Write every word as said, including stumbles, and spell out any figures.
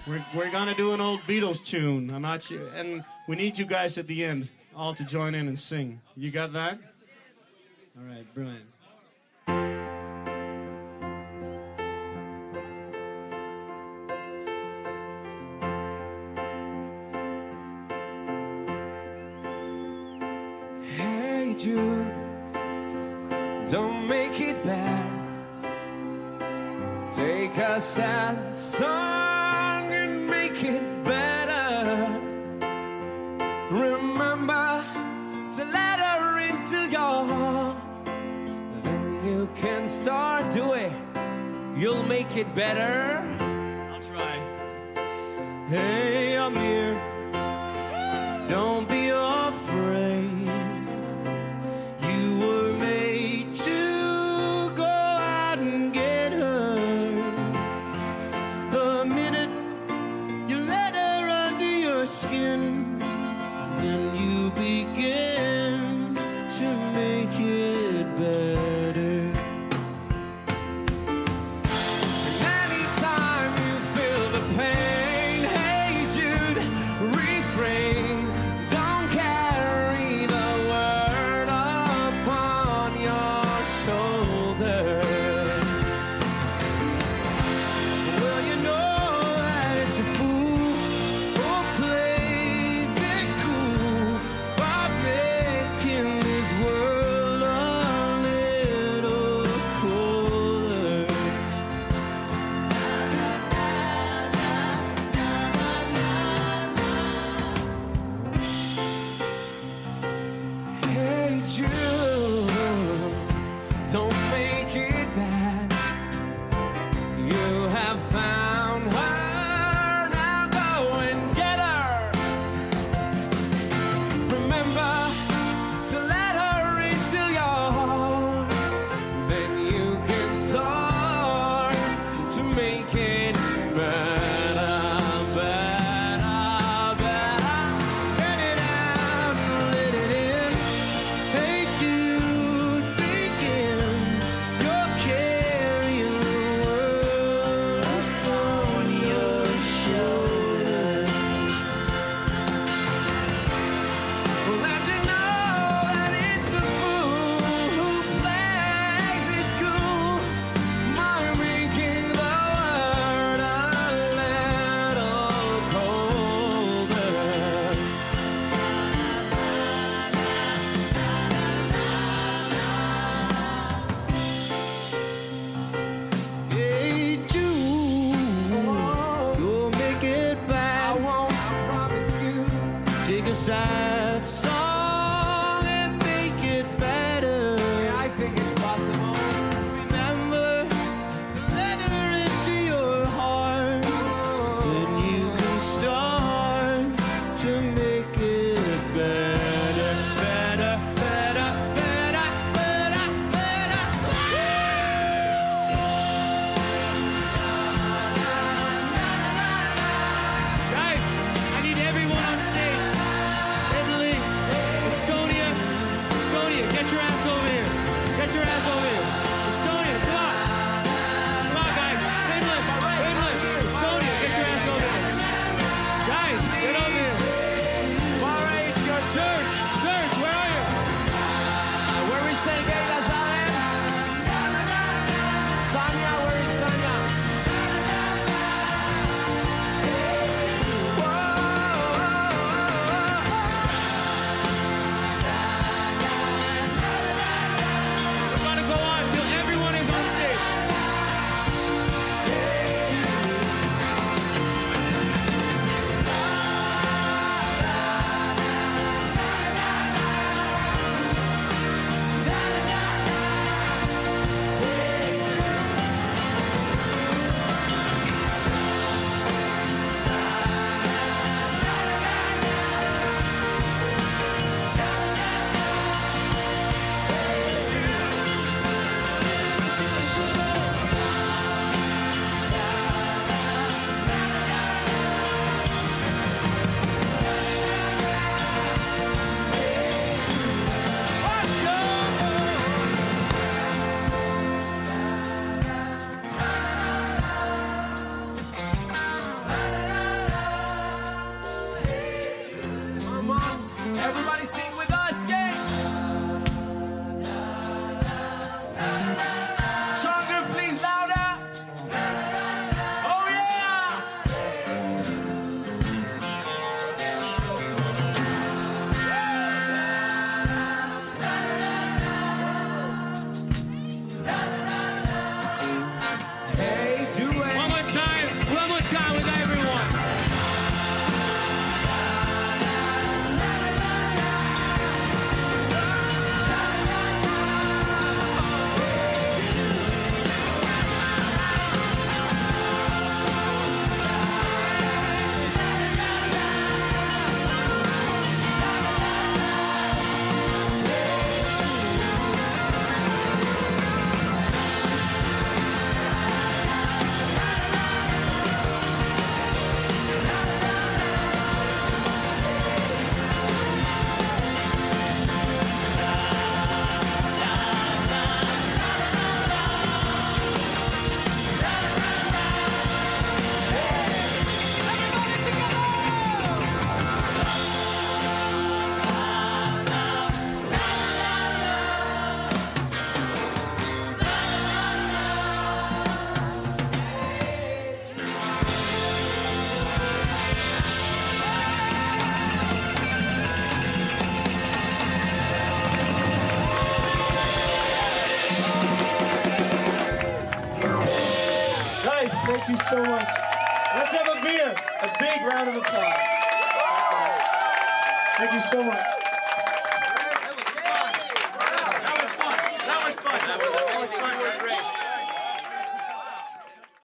We're, we're gonna do an old Beatles tune. I'm not sure, and we need you guys at the end all to join in and sing. You got that? All right, brilliant. Hey Jude, don't make it bad. Take a sad song and make it better. Remember to let her into your heart. Then you can start doing. You'll make it better. I'll try. Hey, Amir, don't be afraid. You were made to go out and get her. The minute you let her under your skin, then you begin to make it better. And anytime you feel the pain, hey Jude, refrain. Don't guys. Thank you so much. Let's have a beer. A big round of applause. Thank you so much.